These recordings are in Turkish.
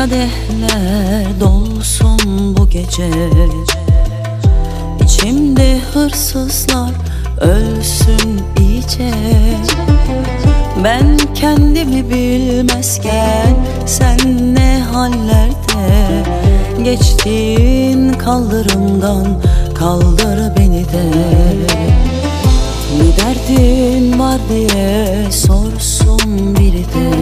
kadehler dolsun bu gece. İçimde hırsızlar ölsün iyice. Ben kendimi bilmezken sen ne hallerde, geçtiğin kaldırımdan kaldır beni de. Ne derdin var diye sorsun biri de.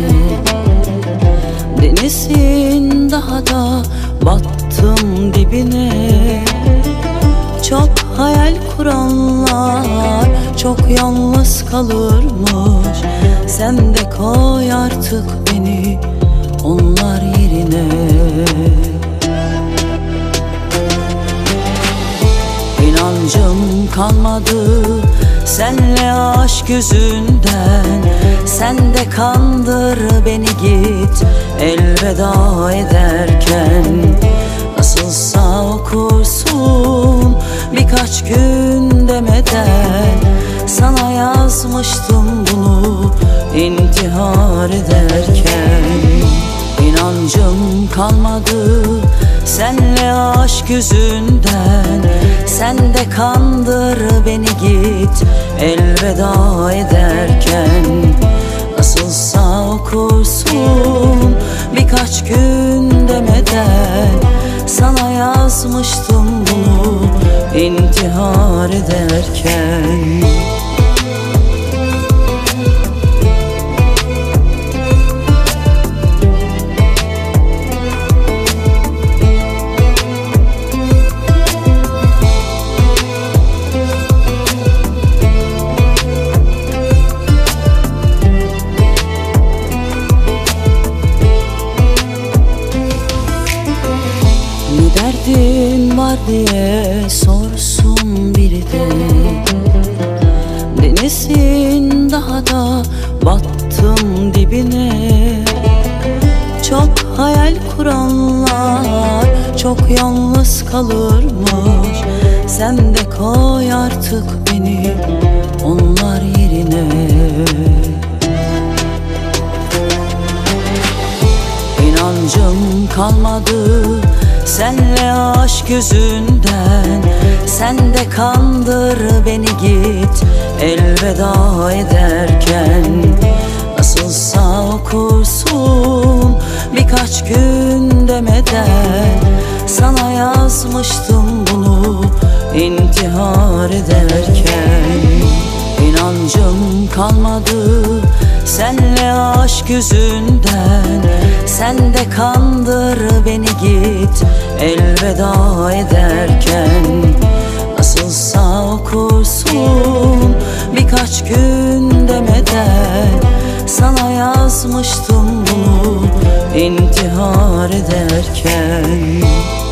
Denizin daha da battım dibine. Çok hayal kuranlar çok yalnız kalırmış. Sen de koy artık beni onlar yerine. İnancım kalmadı senle aşk yüzünden. Sen de kandır beni git elveda ederken. Nasılsa okursun birkaç gün demeden. Sana yazmıştım bunu intihar ederken. İnancım kalmadı senle aşk yüzünden. Sen de kandır beni git elveda ederken. Nasılsa okursun birkaç gün demeden. Sana yazmıştım bunu intihar ederken. Ne derdin var diye sorsun biri de. Denizin daha da battım dibine. Çok hayal kuranlar çok yalnız kalırmış. Sen de koy artık beni onlar yerine. İnancım kalmadı senle aşk yüzünden. Sen de kandır beni git elveda ederken. Nasılsa okursun birkaç gün demeden. Sana yazmıştım bunu intihar ederken. İnancım kalmadı senle aşk yüzünden. Sen de kandır beni git elveda ederken. Nasılsa okursun birkaç gün demeden. Sana yazmıştım bunu intihar ederken.